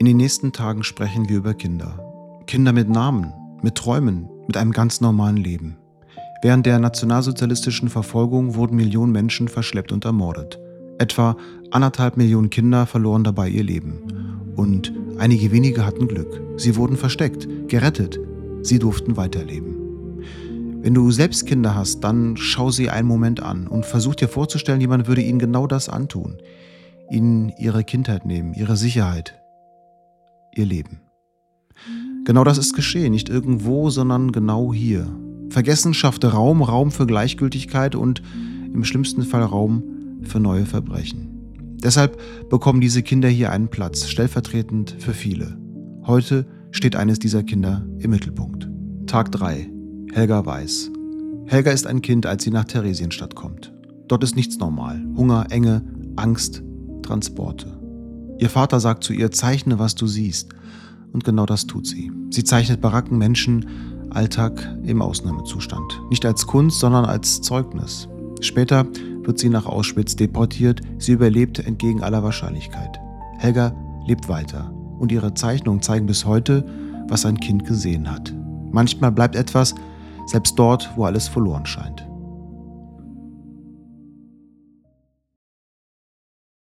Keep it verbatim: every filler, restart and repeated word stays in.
In den nächsten Tagen sprechen wir über Kinder. Kinder mit Namen, mit Träumen, mit einem ganz normalen Leben. Während der nationalsozialistischen Verfolgung wurden Millionen Menschen verschleppt und ermordet. Etwa anderthalb Millionen Kinder verloren dabei ihr Leben. Und einige wenige hatten Glück. Sie wurden versteckt, gerettet. Sie durften weiterleben. Wenn du selbst Kinder hast, dann schau sie einen Moment an und versuch dir vorzustellen, jemand würde ihnen genau das antun. Ihnen ihre Kindheit nehmen, ihre Sicherheit, ihr Leben. Genau das ist geschehen, nicht irgendwo, sondern genau hier. Vergessen schaffte Raum, Raum für Gleichgültigkeit und im schlimmsten Fall Raum für neue Verbrechen. Deshalb bekommen diese Kinder hier einen Platz, stellvertretend für viele. Heute steht eines dieser Kinder im Mittelpunkt. Tag drei. Helga Weiß. Helga ist ein Kind, als sie nach Theresienstadt kommt. Dort ist nichts normal. Hunger, Enge, Angst, Transporte. Ihr Vater sagt zu ihr, zeichne, was du siehst. Und genau das tut sie. Sie zeichnet Baracken, Menschen, Alltag im Ausnahmezustand. Nicht als Kunst, sondern als Zeugnis. Später wird sie nach Auschwitz deportiert. Sie überlebt entgegen aller Wahrscheinlichkeit. Helga lebt weiter. Und ihre Zeichnungen zeigen bis heute, was ein Kind gesehen hat. Manchmal bleibt etwas, selbst dort, wo alles verloren scheint.